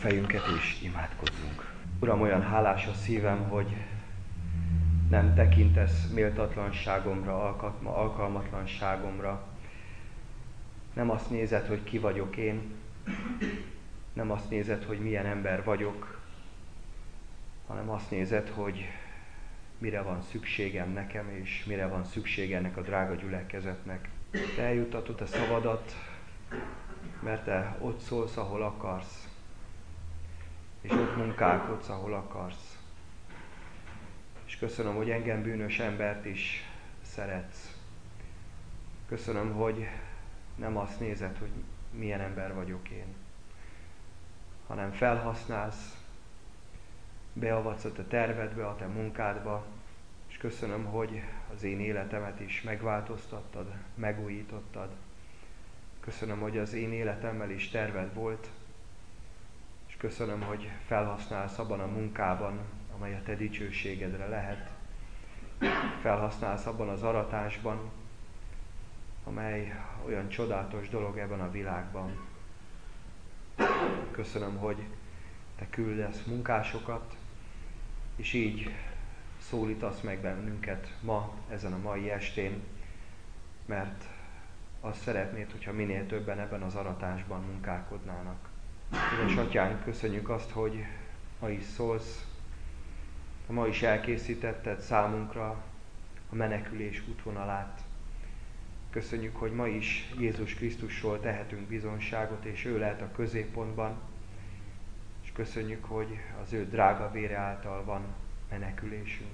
fejünket és imádkozzunk. Uram, olyan hálás a szívem, hogy nem tekintesz méltatlanságomra, alkalmatlanságomra. Nem azt nézed, hogy ki vagyok én, nem azt nézed, hogy milyen ember vagyok, hanem azt nézed, hogy mire van szükségem nekem, és mire van szükség ennek a drága gyülekezetnek. Te eljuttatod a szavadat, mert te ott szólsz, ahol akarsz, és ott munkálkodsz, ahol akarsz. És köszönöm, hogy engem, bűnös embert is szeretsz. Köszönöm, hogy nem azt nézed, hogy milyen ember vagyok én, hanem felhasználsz, beavatsz a te tervedbe, a te munkádba, és köszönöm, hogy az én életemet is megváltoztattad, megújítottad. Köszönöm, hogy az én életemmel is terved volt, és köszönöm, hogy felhasználsz abban a munkában, amely a te dicsőségedre lehet. Felhasználsz abban az aratásban, amely olyan csodálatos dolog ebben a világban. Köszönöm, hogy te küldesz munkásokat, és így szólítasz meg bennünket ma, ezen a mai estén, mert azt szeretnéd, hogyha minél többen ebben az aratásban munkálkodnának. Édes Atyánk, köszönjük azt, hogy ma is szólsz, ma is elkészítetted számunkra a menekülés útvonalát. Köszönjük, hogy ma is Jézus Krisztusról tehetünk bizonságot, és ő lehet a középpontban, és köszönjük, hogy az ő drága vére által van menekülésünk.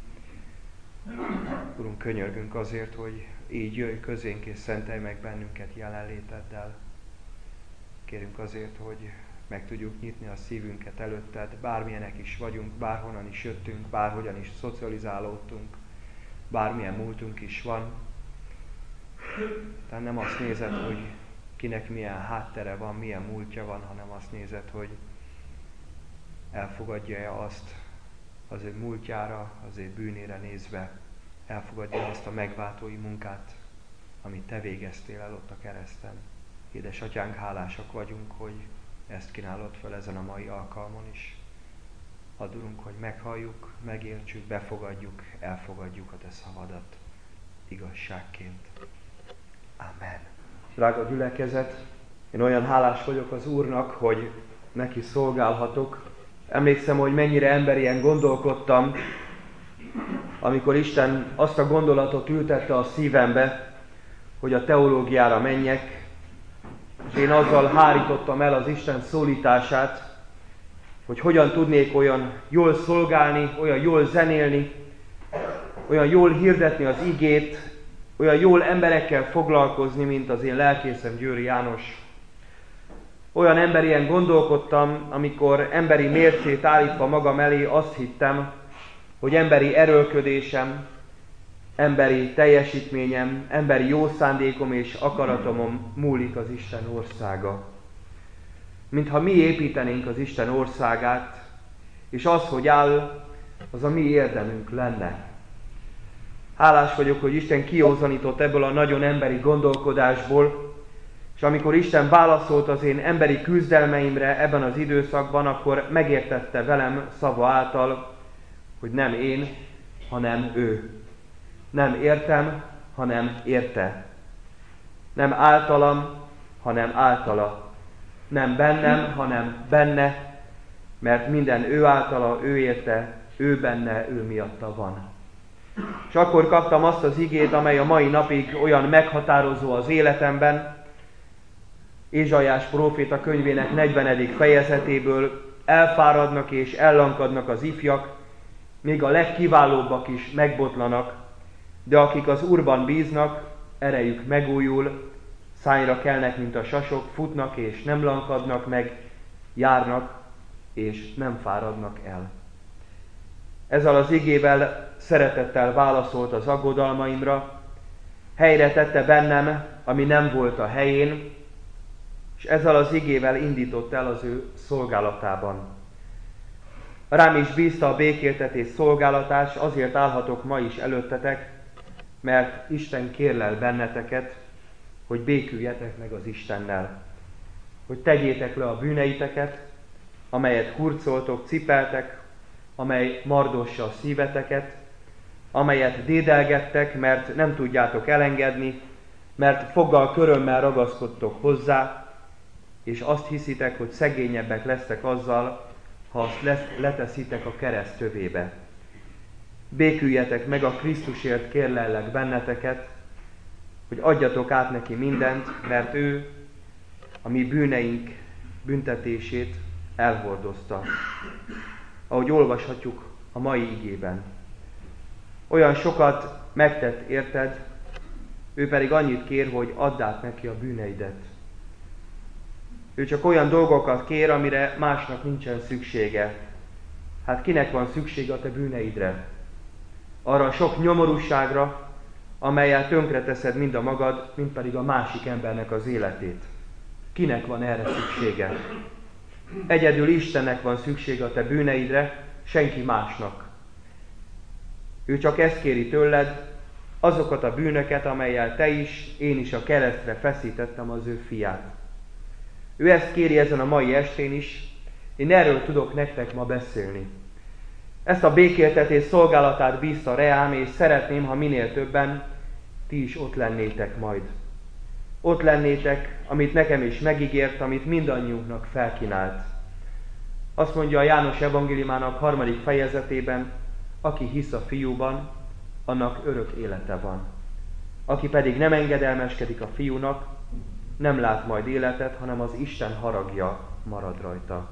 Urunk, könyörgünk azért, hogy így jöjj közénk és szentelj meg bennünket jelenléteddel. Kérünk azért, hogy meg tudjuk nyitni a szívünket előtted, bármilyenek is vagyunk, bárhonnan is jöttünk, bárhogyan is szocializálódtunk, bármilyen múltunk is van. Tehát nem azt nézed, hogy kinek milyen háttere van, milyen múltja van, hanem azt nézed, hogy elfogadja-e azt az ő múltjára, az ő bűnére nézve, elfogadja azt a megváltói munkát, amit te végeztél el ott a kereszten. Édes Atyánk, hálásak vagyunk, hogy ezt kínálod fel ezen a mai alkalmon is. Add, Urunk, hogy meghalljuk, megértsük, befogadjuk, elfogadjuk a te szavadat igazságként. Amen. Drága gyülekezet, én olyan hálás vagyok az Úrnak, hogy neki szolgálhatok. Emlékszem, hogy mennyire emberien gondolkodtam, amikor Isten azt a gondolatot ültette a szívembe, hogy a teológiára menjek, és én azzal hárítottam el az Isten szólítását, hogy hogyan tudnék olyan jól szolgálni, olyan jól zenélni, olyan jól hirdetni az igét, olyan jól emberekkel foglalkozni, mint az én lelkészem Győri János. Olyan emberien gondolkodtam, amikor emberi mércét állítva magam elé azt hittem, hogy emberi erőlködésem, emberi teljesítményem, emberi jó szándékom és akaratomon múlik az Isten országa. Mintha mi építenénk az Isten országát, és az, hogy áll, az a mi érdemünk lenne. Hálás vagyok, hogy Isten kiózanított ebből a nagyon emberi gondolkodásból, és amikor Isten válaszolt az én emberi küzdelmeimre ebben az időszakban, akkor megértette velem szava által, hogy nem én, hanem ő. Nem értem, hanem érte. Nem általam, hanem általa. Nem bennem, hanem benne, mert minden ő általa, ő érte, ő benne, ő miatta van. És akkor kaptam azt az igét, amely a mai napig olyan meghatározó az életemben, Ézsaiás próféta könyvének 40. fejezetéből: elfáradnak és ellankadnak az ifjak, még a legkiválóbbak is megbotlanak, de akik az Úrban bíznak, erejük megújul, szányra kelnek, mint a sasok, futnak és nem lankadnak meg, járnak és nem fáradnak el. Ezzel az igével szeretettel válaszolt az aggodalmaimra, helyre tette bennem, ami nem volt a helyén, és ezzel az igével indított el az ő szolgálatában. Rám is bízta a békéltetés szolgálatás, azért állhatok ma is előttetek, mert Isten kérlel benneteket, hogy béküljetek meg az Istennel, hogy tegyétek le a bűneiteket, amelyet hurcoltok, cipeltek, amely mardossa a szíveteket, amelyet dédelgettek, mert nem tudjátok elengedni, mert foggal körömmel ragaszkodtok hozzá, és azt hiszitek, hogy szegényebbek lesztek azzal, ha azt leteszitek a kereszt tövébe. Béküljetek meg, a Krisztusért kérlellek benneteket, hogy adjatok át neki mindent, mert ő a mi bűneink büntetését elhordozta. Ahogy olvashatjuk a mai igében. Olyan sokat megtett érted, ő pedig annyit kér, hogy add át neki a bűneidet. Ő csak olyan dolgokat kér, amire másnak nincsen szüksége. Hát kinek van szüksége a te bűneidre? Arra a sok nyomorúságra, amellyel tönkreteszed mind a magad, mind pedig a másik embernek az életét. Kinek van erre szüksége? Egyedül Istennek van szüksége a te bűneidre, senki másnak. Ő csak ezt kéri tőled, azokat a bűnöket, amellyel te is, én is a keresztre feszítettem az ő fiát. Ő ezt kéri ezen a mai estén is, én erről tudok nektek ma beszélni. Ezt a békéltetés szolgálatát bízta reám, és szeretném, ha minél többen ti is ott lennétek majd. Ott lennétek, amit nekem is megígért, amit mindannyiunknak felkínált. Azt mondja a János evangéliumának 3. fejezetében, aki hisz a Fiúban, annak örök élete van. Aki pedig nem engedelmeskedik a Fiúnak, nem lát majd életet, hanem az Isten haragja marad rajta.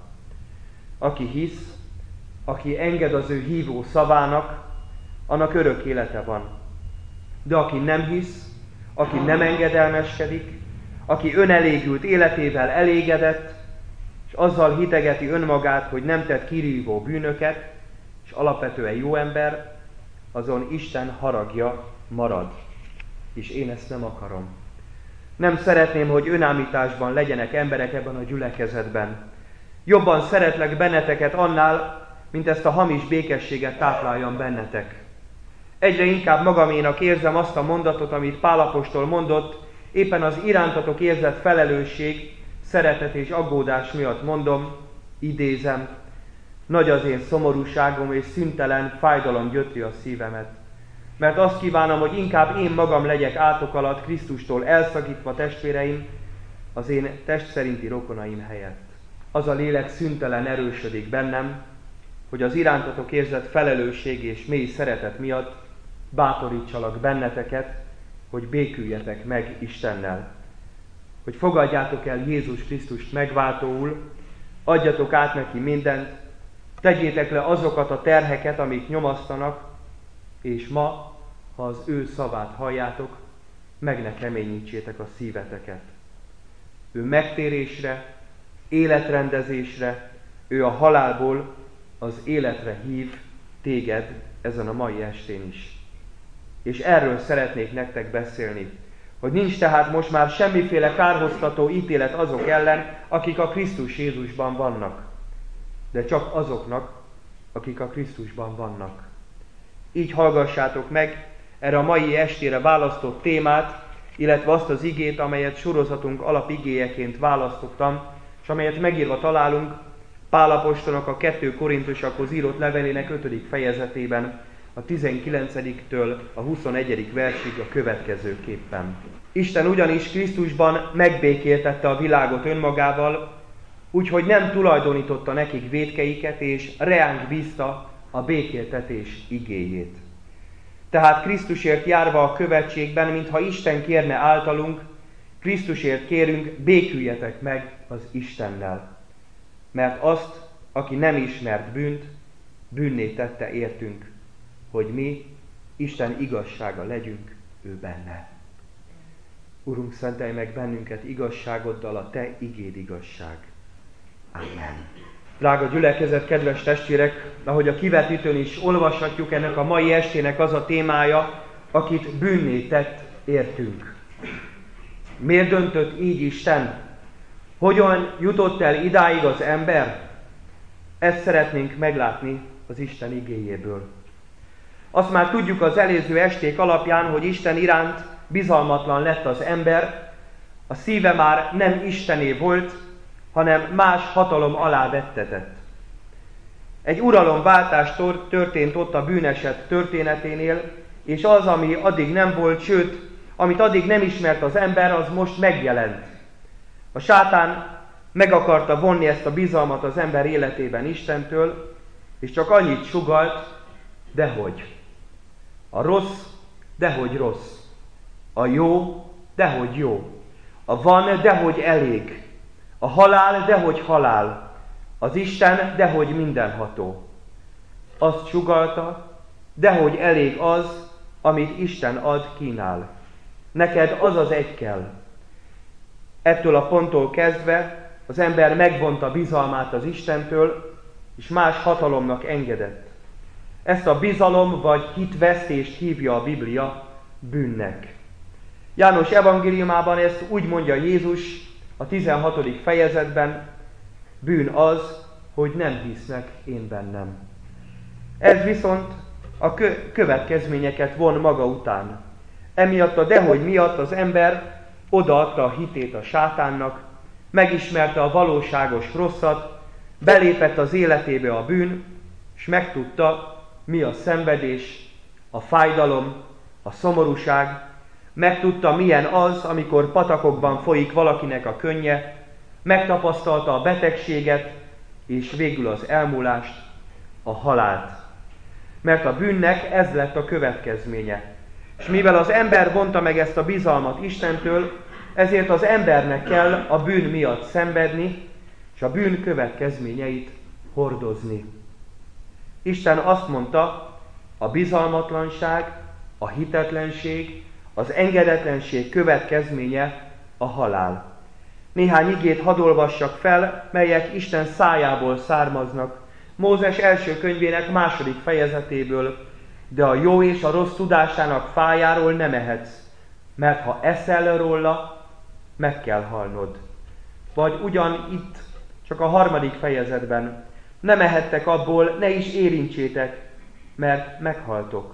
Aki hisz, aki enged az ő hívó szavának, annak örök élete van. De aki nem hisz, aki nem engedelmeskedik, aki önelégült életével elégedett, és azzal hitegeti önmagát, hogy nem tett kirívó bűnöket, és alapvetően jó ember, azon Isten haragja marad. És én ezt nem akarom. Nem szeretném, hogy önállításban legyenek emberek ebben a gyülekezetben. Jobban szeretlek benneteket annál, mint ezt a hamis békességet tápláljam bennetek. Egyre inkább magaménak érzem azt a mondatot, amit Pál apostol mondott, éppen az irántatok érzett felelősség, szeretet és aggódás miatt mondom, idézem, nagy az én szomorúságom és szüntelen fájdalom gyötri a szívemet. Mert azt kívánom, hogy inkább én magam legyek átok alatt Krisztustól elszakítva testvéreim, az én test szerinti rokonaim helyett. Az a lélek szüntelen erősödik bennem, hogy az irántatok érzett felelősség és mély szeretet miatt bátorítsalak benneteket, hogy béküljetek meg Istennel. Hogy fogadjátok el Jézus Krisztust megváltóul, adjatok át neki mindent, tegyétek le azokat a terheket, amik nyomasztanak, és ma, ha az ő szavát halljátok, meg ne keményítsétek a szíveteket. Ő megtérésre, életrendezésre, ő a halálból az életre hív téged ezen a mai estén is. És erről szeretnék nektek beszélni, hogy nincs tehát most már semmiféle kárhoztató ítélet azok ellen, akik a Krisztus Jézusban vannak, de csak azoknak, akik a Krisztusban vannak. Így hallgassátok meg erre a mai estére választott témát, illetve azt az igét, amelyet sorozatunk alapigéjeként választottam, és amelyet megírva találunk Pál apostolnak a 2 Korintusakhoz írott levelének 5. fejezetében, a 19-től a 21. versig a következőképpen. Isten ugyanis Krisztusban megbékéltette a világot önmagával, úgyhogy nem tulajdonította nekik vétkeiket, és reánk bízta a békéltetés igéjét. Tehát Krisztusért járva a követségben, mintha Isten kérne általunk, Krisztusért kérünk, béküljetek meg az Istennel. Mert azt, aki nem ismert bűnt, bűnné tette értünk, hogy mi Isten igazsága legyünk ő benne. Urunk, szentelj meg bennünket igazságoddal, a te igéd igazság. Amen. Drága gyülekezet, kedves testvérek, ahogy a kivetítőn is olvashatjuk, ennek a mai estének az a témája, akit bűnné tett értünk. Miért döntött így Isten? Hogyan jutott el idáig az ember? Ezt szeretnénk meglátni az Isten igéjéből. Azt már tudjuk az előző esték alapján, hogy Isten iránt bizalmatlan lett az ember, a szíve már nem Istené volt, hanem más hatalom alá vettetett. Egy uralomváltás történt ott a bűneset történeténél, és az, ami addig nem volt, sőt, amit addig nem ismert az ember, az most megjelent. A sátán meg akarta vonni ezt a bizalmat az ember életében Istentől, és csak annyit sugalt, dehogy. A rossz, dehogy rossz. A jó, dehogy jó. A van, dehogy elég. A halál, dehogy halál. Az Isten, dehogy mindenható. Azt sugallta, dehogy elég az, amit Isten ad, kínál. Neked az az egy kell. Ettől a ponttól kezdve az ember megvonta bizalmát az Istentől, és más hatalomnak engedett. Ezt a bizalom vagy hitvesztést hívja a Biblia bűnnek. János evangéliumában ezt úgy mondja Jézus a 16. fejezetben, bűn az, hogy nem hisznek én bennem. Ez viszont a következményeket von maga után. Emiatt a dehogy miatt az ember odaadta a hitét a sátánnak, megismerte a valóságos rosszat, belépett az életébe a bűn, és megtudta, mi a szenvedés, a fájdalom, a szomorúság, megtudta, milyen az, amikor patakokban folyik valakinek a könnye, megtapasztalta a betegséget, és végül az elmúlást, a halált. Mert a bűnnek ez lett a következménye. És mivel az ember vonta meg ezt a bizalmat Istentől, ezért az embernek kell a bűn miatt szenvedni, és a bűn következményeit hordozni. Isten azt mondta, a bizalmatlanság, a hitetlenség, az engedetlenség következménye a halál. Néhány igét hadd olvassak fel, melyek Isten szájából származnak. Mózes első könyvének 2. fejezetéből, de a jó és a rossz tudásának fájáról nem ehetsz, mert ha eszel róla, meg kell halnod. Vagy ugyan itt, csak a 3. fejezetben, nem ehettek abból, ne is érintsétek, mert meghaltok.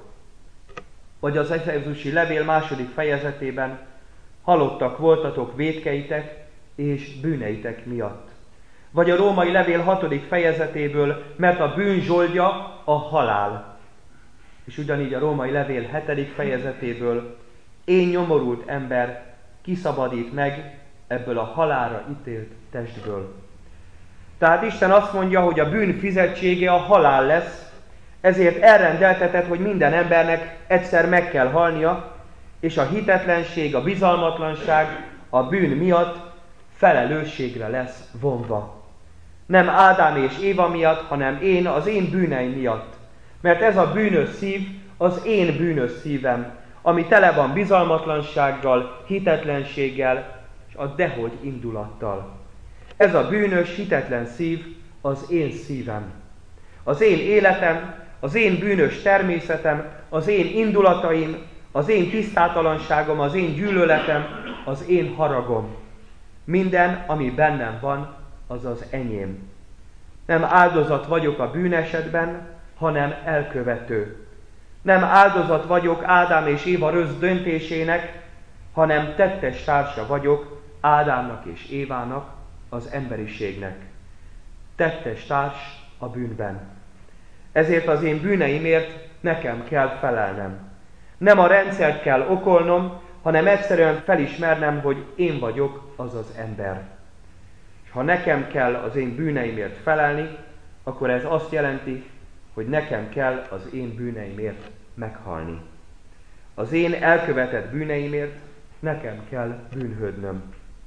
Vagy az Efezusi levél 2. fejezetében, halottak voltatok vétkeitek és bűneitek miatt. Vagy a római levél 6. fejezetéből, mert a bűn zsoldja a halál. És ugyanígy a római levél 7. fejezetéből, én nyomorult ember, kiszabadít meg ebből a halálra ítélt testből. Tehát Isten azt mondja, hogy a bűn fizetsége a halál lesz, ezért elrendelteted, hogy minden embernek egyszer meg kell halnia, és a hitetlenség, a bizalmatlanság, a bűn miatt felelősségre lesz vonva. Nem Ádám és Éva miatt, hanem az én bűneim miatt. Mert ez a bűnös szív az én bűnös szívem, ami tele van bizalmatlansággal, hitetlenséggel, és a dehogy indulattal. Ez a bűnös, hitetlen szív az én szívem. Az én életem, az én bűnös természetem, az én indulataim, az én tisztátalanságom, az én gyűlöletem, az én haragom. Minden, ami bennem van, az az enyém. Nem áldozat vagyok a bűnesetben, hanem elkövető. Nem áldozat vagyok Ádám és Éva rossz döntésének, hanem tettes társa vagyok Ádámnak és Évának, az emberiségnek. Tettes társ a bűnben. Ezért az én bűneimért nekem kell felelnem. Nem a rendszert kell okolnom, hanem egyszerűen felismernem, hogy én vagyok az az ember. És ha nekem kell az én bűneimért felelni, akkor ez azt jelenti, hogy nekem kell az én bűneimért meghalni. Az én elkövetett bűneimért nekem kell bűnhődnöm.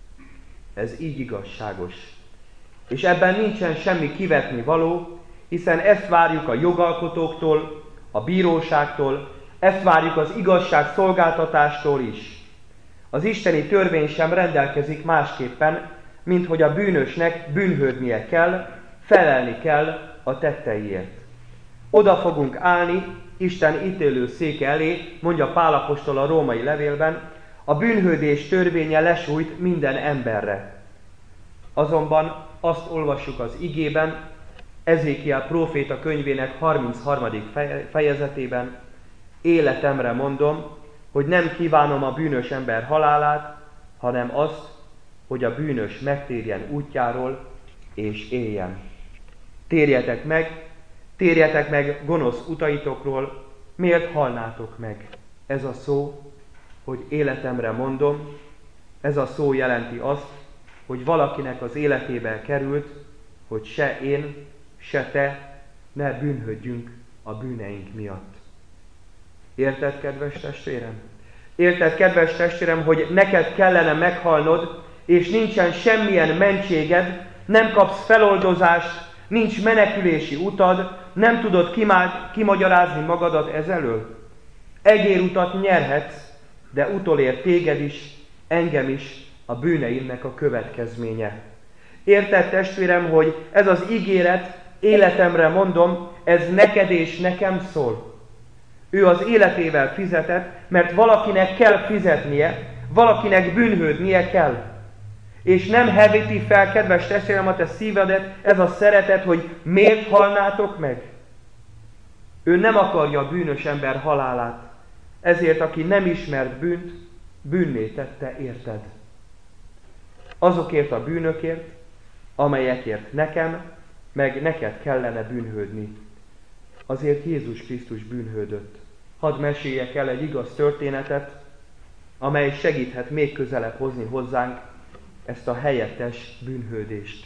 Ez így igazságos. És ebben nincsen semmi kivetni való, hiszen ezt várjuk a jogalkotóktól, a bíróságtól, ezt várjuk az igazságszolgáltatástól is. Az isteni törvény sem rendelkezik másképpen, mint hogy a bűnösnek bűnhődnie kell, felelni kell a tetteiért. Oda fogunk állni Isten ítélő széke elé, mondja Pál apostol a római levélben, a bűnhődés törvénye lesújt minden emberre. Azonban azt olvassuk az igében, Ezékiel próféta könyvének 33. fejezetében, életemre mondom, hogy nem kívánom a bűnös ember halálát, hanem azt, hogy a bűnös megtérjen útjáról, és éljen. Térjetek meg gonosz utaitokról, miért halnátok meg? Ez a szó, hogy életemre mondom, ez a szó jelenti azt, hogy valakinek az életébe került, hogy se én, se te ne bűnhődjünk a bűneink miatt. Érted, kedves testvérem? Érted, kedves testvérem, hogy neked kellene meghalnod, és nincsen semmilyen mentséged, nem kapsz feloldozást, nincs menekülési utad, nem tudod kimagyarázni magadat ezelől? Egérutat nyerhetsz, de utolér téged is, engem is a bűneimnek a következménye. Érted, testvérem, hogy ez az ígéret, életemre mondom, ez neked és nekem szól. Ő az életével fizetett, mert valakinek kell fizetnie, valakinek bűnhődnie kell. És nem hevíti fel, kedves testvérem, a te szívedet, ez a szeretet, hogy miért halnátok meg? Ő nem akarja a bűnös ember halálát. Ezért, aki nem ismert bűnt, bűnné tette, érted? Azokért a bűnökért, amelyekért nekem, meg neked kellene bűnhődni. Azért Jézus Krisztus bűnhődött. Hadd meséljek el egy igaz történetet, amely segíthet még közelebb hozni hozzánk ezt a helyettes bűnhődést.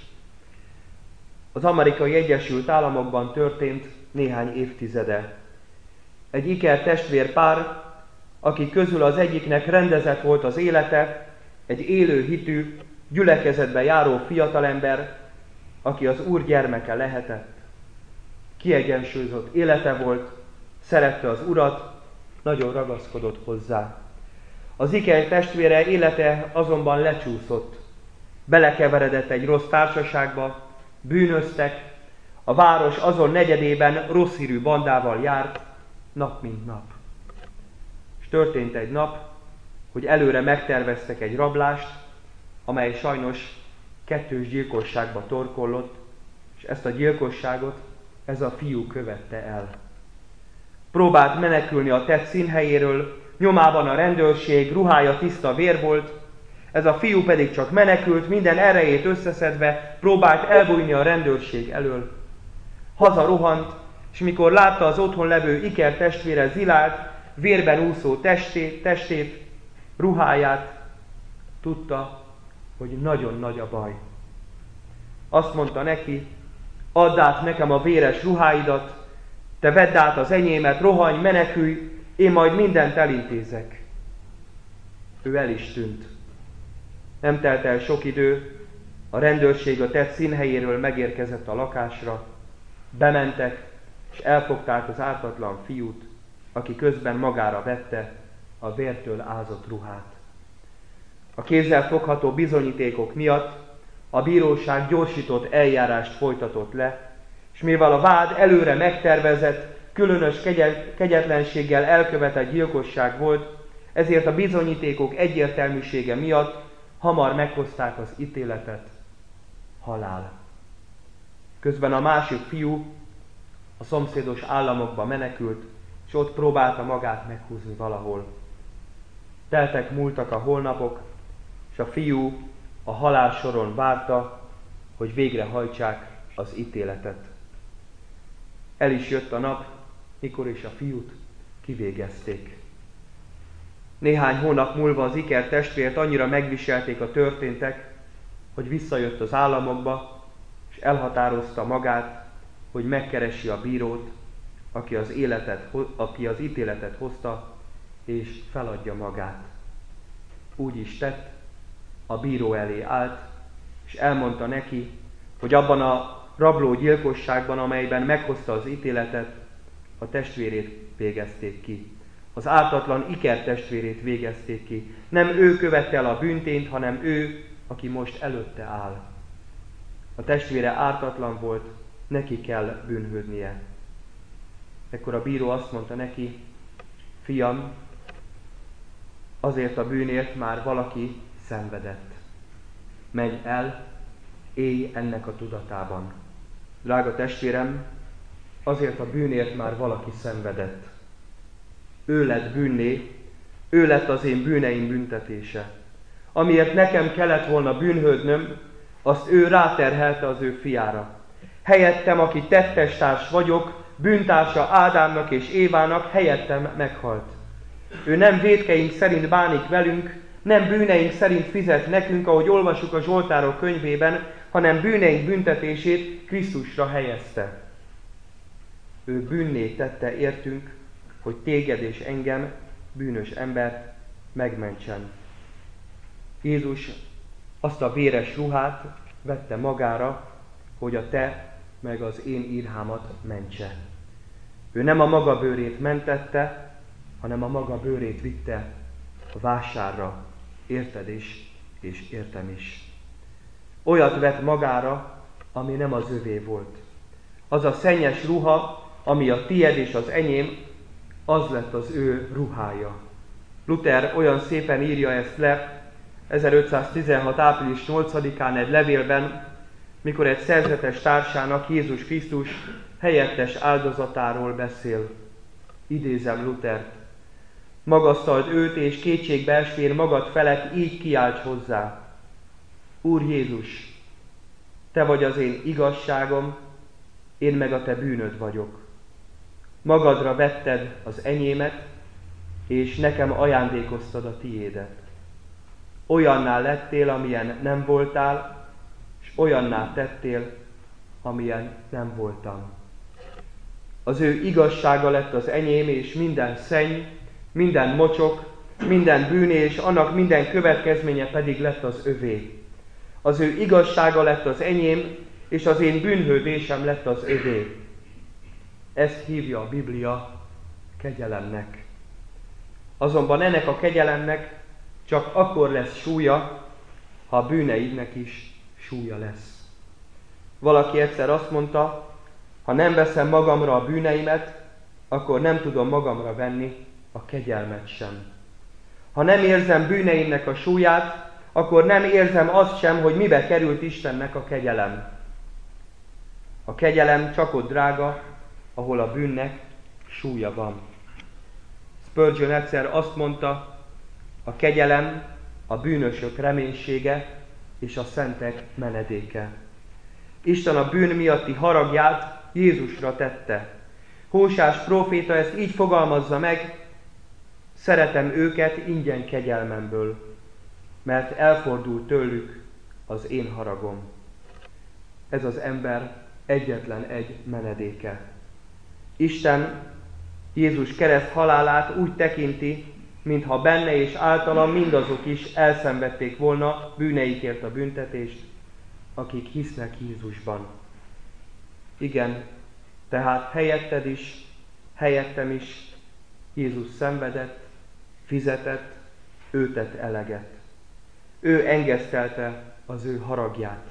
Az Amerikai Egyesült Államokban történt néhány évtizede. Egy iker testvérpár, akik közül az egyiknek rendezett volt az élete, egy élő hitű, gyülekezetbe járó fiatalember, aki az Úr gyermeke lehetett. Kiegyensúlyozott élete volt, szerette az Urat, nagyon ragaszkodott hozzá. Az iker testvére élete azonban lecsúszott. Belekeveredett egy rossz társaságba, bűnöztek, a város azon negyedében rossz hírű bandával járt, nap mint nap. És történt egy nap, hogy előre megterveztek egy rablást, amely sajnos kettős gyilkosságba torkollott, és ezt a gyilkosságot ez a fiú követte el. Próbált menekülni a tett színhelyéről, nyomában a rendőrség, ruhája tiszta vér volt, ez a fiú pedig csak menekült, minden erejét összeszedve próbált elbújni a rendőrség elől. Haza rohant, és mikor látta az otthon levő iker testvére Zilált, vérben úszó testét, ruháját, tudta, hogy nagyon nagy a baj. Azt mondta neki, add át nekem a véres ruháidat, te vedd át az enyémet, rohanj, menekülj, én majd mindent elintézek. Ő el is tűnt. Nem telt el sok idő, a rendőrség a tett színhelyéről megérkezett a lakásra, bementek, és elfogták az ártatlan fiút, aki közben magára vette a vértől ázott ruhát. A kézzel fogható bizonyítékok miatt a bíróság gyorsított eljárást folytatott le, és mivel a vád előre megtervezett, különös kegyetlenséggel elkövetett gyilkosság volt, ezért a bizonyítékok egyértelműsége miatt hamar meghozták az ítéletet, halál. Közben a másik fiú a szomszédos államokba menekült, és ott próbálta magát meghúzni valahol. Teltek, múltak a holnapok, és a fiú a halál soron várta, hogy végrehajtsák az ítéletet. El is jött a nap, mikor is a fiút kivégezték. Néhány hónap múlva az iker testvért annyira megviselték a történtek, hogy visszajött az államokba, és elhatározta magát, hogy megkeresi a bírót, aki az ítéletet hozta, és feladja magát. Úgy is tett, a bíró elé állt, és elmondta neki, hogy abban a rabló gyilkosságban, amelyben meghozta az ítéletet, a testvérét végezték ki. Az ártatlan iker testvérét végezték ki. Nem ő követte el a bűntényt, hanem ő, aki most előtte áll. A testvére ártatlan volt, neki kell bűnhődnie. Ekkor a bíró azt mondta neki, fiam, azért a bűnért már valaki szenvedett. Menj el, élj ennek a tudatában. Drága testvérem, azért a bűnért már valaki szenvedett. Ő lett bűnné, ő lett az én bűneim büntetése. amiért nekem kellett volna bűnhődnöm, azt ő ráterhelte az ő fiára. Helyettem, aki tettestárs vagyok, bűntársa Ádámnak és Évának, helyettem meghalt. Ő nem vétkeink szerint bánik velünk, nem bűneink szerint fizet nekünk, ahogy olvasjuk a Zsoltárok könyvében, hanem bűneink büntetését Krisztusra helyezte. Ő bűnné tette értünk, hogy téged és engem, bűnös embert megmentsen. Jézus azt a véres ruhát vette magára, hogy a te meg az én írhámat mentse. Ő nem a maga bőrét mentette, hanem a maga bőrét vitte a vásárra, érted is, és értem is. Olyat vett magára, ami nem az övé volt. Az a szennyes ruha, ami a tied és az enyém, az lett az ő ruhája. Luther olyan szépen írja ezt le 1516. április 8-án egy levélben, mikor egy szerzetes társának, Jézus Krisztus helyettes áldozatáról beszél. Idézem Luthert. Magasztald őt, és kétségbeesvén magad felett így kiálts hozzá. Úr Jézus, te vagy az én igazságom, én meg a te bűnöd vagyok. Magadra vetted az enyémet, és nekem ajándékoztad a tiédet. Olyanná lettél, amilyen nem voltál, és olyanná tettél, amilyen nem voltam. Az ő igazsága lett az enyém, és minden szenny, minden mocsok, minden bűn, és annak minden következménye pedig lett az övé. Az ő igazsága lett az enyém, és az én bűnhődésem lett az övé. Ezt hívja a Biblia kegyelemnek. Azonban ennek a kegyelemnek csak akkor lesz súlya, ha a bűneidnek is súlya lesz. Valaki egyszer azt mondta, ha nem veszem magamra a bűneimet, akkor nem tudom magamra venni a kegyelmet sem. Ha nem érzem bűneimnek a súlyát, akkor nem érzem azt sem, hogy mibe került Istennek a kegyelem. A kegyelem csak ott drága, ahol a bűnnek súlya van. Spurgeon egyszer azt mondta, a kegyelem a bűnösök reménysége és a szentek menedéke. Isten a bűn miatti haragját Jézusra tette. Hósás próféta ezt így fogalmazza meg, szeretem őket ingyen kegyelmemből, mert elfordult tőlük az én haragom. Ez az ember egyetlen egy menedéke. Isten Jézus kereszt halálát úgy tekinti, mintha benne és általa mindazok is elszenvedték volna bűneikért a büntetést, akik hisznek Jézusban. Igen, tehát helyetted is, helyettem is Jézus szenvedett, fizetett, ő tett eleget. Ő engesztelte az ő haragját.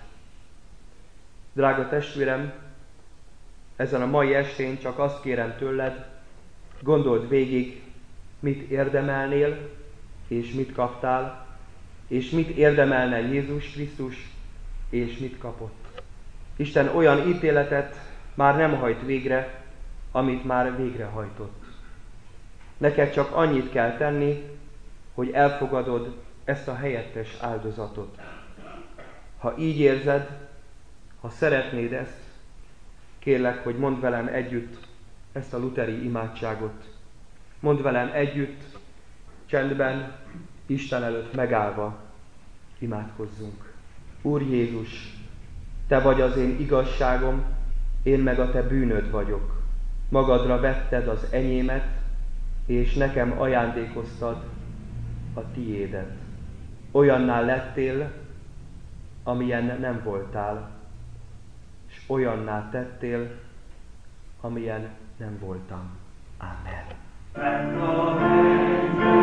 Drága testvérem, ezen a mai estén csak azt kérem tőled, gondold végig, mit érdemelnél, és mit kaptál, és mit érdemelne Jézus Krisztus, és mit kapott. Isten olyan ítéletet már nem hajt végre, amit már végrehajtott. Neked csak annyit kell tenni, hogy elfogadod ezt a helyettes áldozatot. Ha így érzed, ha szeretnéd ezt, kérlek, hogy mondd velem együtt ezt a lutheri imádságot. Mondd velem együtt, csendben, Isten előtt megállva imádkozzunk. Úr Jézus, te vagy az én igazságom, én meg a te bűnöd vagyok. Magadra vetted az enyémet, és nekem ajándékoztad a tiédet. Olyanná lettél, amilyen nem voltál, és olyanná tettél, amilyen nem voltam. Amen.